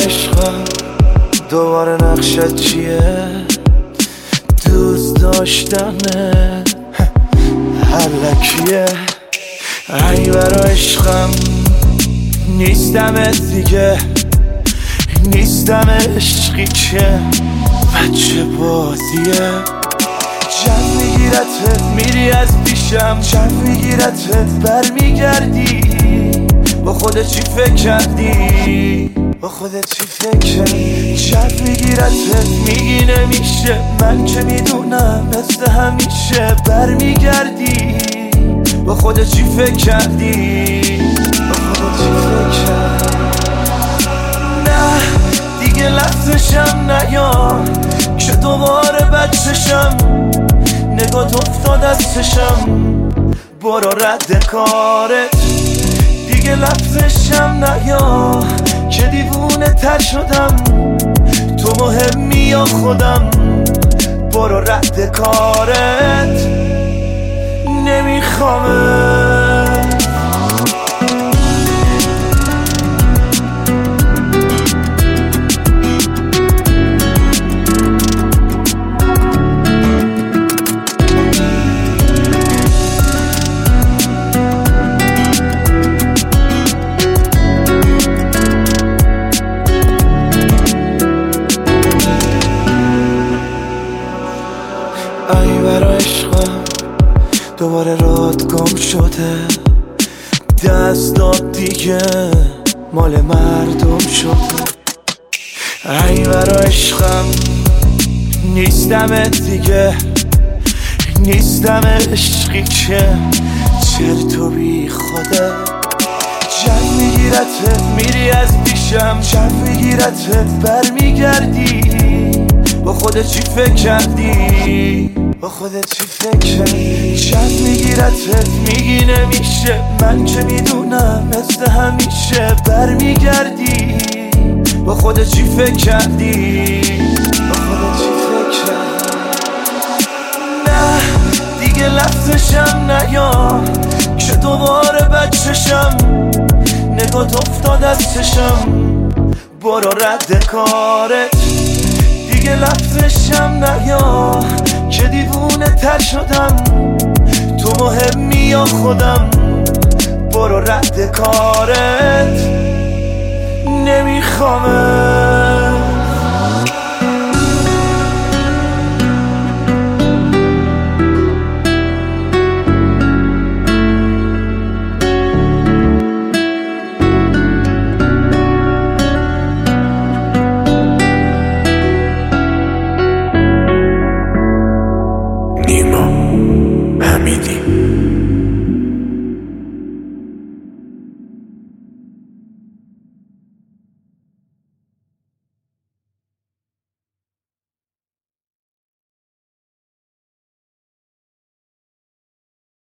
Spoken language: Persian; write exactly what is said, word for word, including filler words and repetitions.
عشقم دوباره نقشت چیه؟ دوست داشتنه هر لکیه. ای برا عشقم نیستمت دیگه، نیستم عشقی که بچه بازیه. جو میگیرتت میری از پیشم، جو میگیرتت برمیگردی. با خودت چی فکر کردی؟ با خودت چی فکر کردی؟ جو میگیرتت میگی نمیشه، من که میدونم مثل همیشه برمیگردی. با خودت چی فکر کردی؟ با خودت چی فکر کردی؟ نه دیگه لحظشم نیا که دوباره بچشم، نگات افتاد از چشم. برو رد کارت دیگه لحظشم نیا که دیوونه تر شدم. تو مهمی یا خودم؟ برو رد کارت نمیخوامت. ای برا عشقم دوباره راد گم شده، دستات دیگه مال مردم شده. ای برا عشقم نیستمت دیگه، نیستم عشقی که چرت و بی خوده. جو میگیرتت میری از پیشم، جو میگیرتت برمیگردی. با خودت چی فکر کردی؟ با خودت چی فکر کردی؟ جو میگیرتت میگی نمیشه، من که میدونم مثل همیشه برمیگردی. با خودت چی فکر کردی؟ با خودت چی فکر کردی؟ نه دیگه لحظشم نیا که دوباره بچشم، نگات افتاد از چشم. برو رد کارت دیگه لحظشم نیا که دیوونه تر شدم. تو مهمی یا خودم؟ برو رد کارت نمیخوامت.